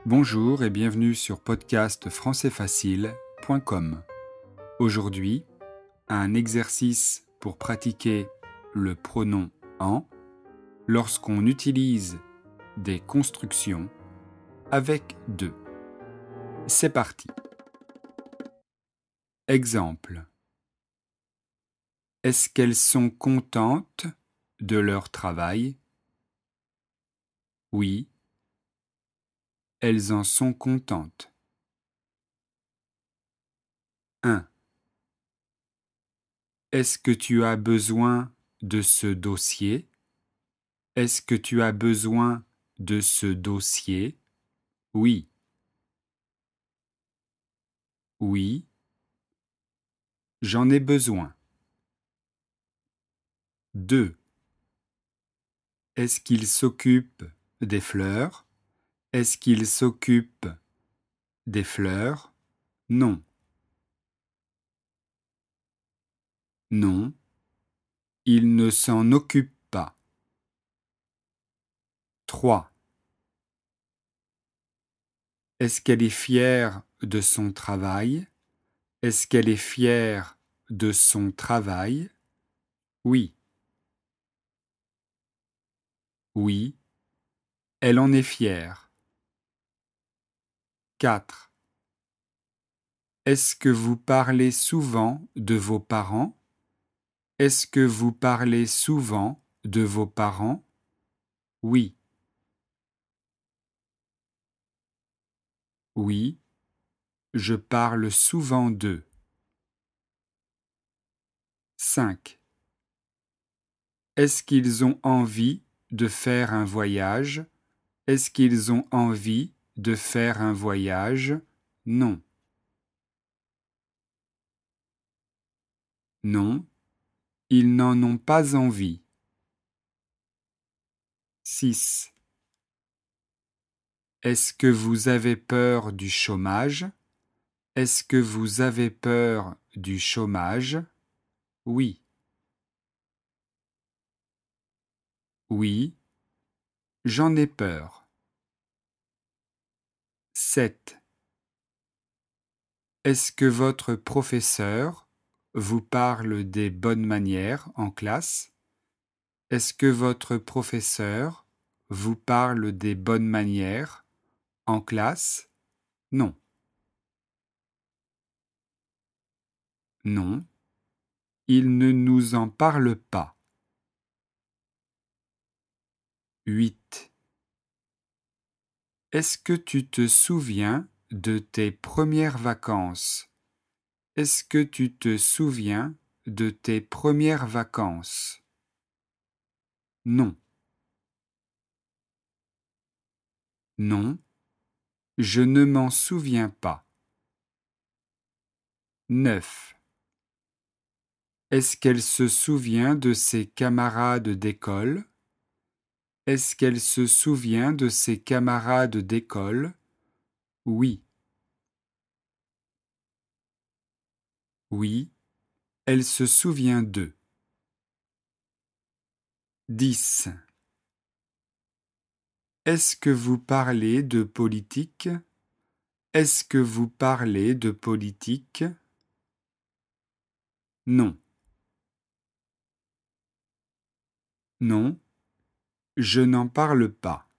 Bonjour et bienvenue sur podcastfrançaisfacile.com. Aujourd'hui, un exercice pour pratiquer le pronom en lorsqu'on utilise des constructions avec de. C'est parti. Exemple. Est-ce qu'elles sont contentes de leur travail? Oui, elles en sont contentes. 1. Est-ce que tu as besoin de ce dossier? Est-ce que tu as besoin de ce dossier? Oui. Oui. J'en ai besoin. 2. Est-ce qu'il s'occupe des fleurs? Est-ce qu'il s'occupe des fleurs? Non. Non. Il ne s'en occupe pas. 3. Est-ce qu'elle est fière de son travail? Est-ce qu'elle est fière de son travail? Oui. Oui. Elle en est fière. 4. Est-ce que vous parlez souvent de vos parents? Est-ce que vous parlez souvent de vos parents? Oui. Oui. Je parle souvent d'eux. 5. Est-ce qu'ils ont envie de faire un voyage? Est-ce qu'ils ont envie de faire un voyage? Non. Non. Ils n'en ont pas envie. 6. Est-ce que vous avez peur du chômage? Est-ce que vous avez peur du chômage? Oui. Oui. J'en ai peur. 7. Est-ce que votre professeur vous parle des bonnes manières en classe? Est-ce que votre professeur vous parle des bonnes manières en classe? Non. Non. Il ne nous en parle pas. 8. Est-ce que tu te souviens de tes premières vacances? Est-ce que tu te souviens de tes premières vacances? Non. Non. Je ne m'en souviens pas. 9. Est-ce qu'elle se souvient de ses camarades d'école? Est-ce qu'elle se souvient de ses camarades d'école? Oui. Oui. Elle se souvient d'eux. 10. Est-ce que vous parlez de politique? Est-ce que vous parlez de politique? Non. Non. Je n'en parle pas.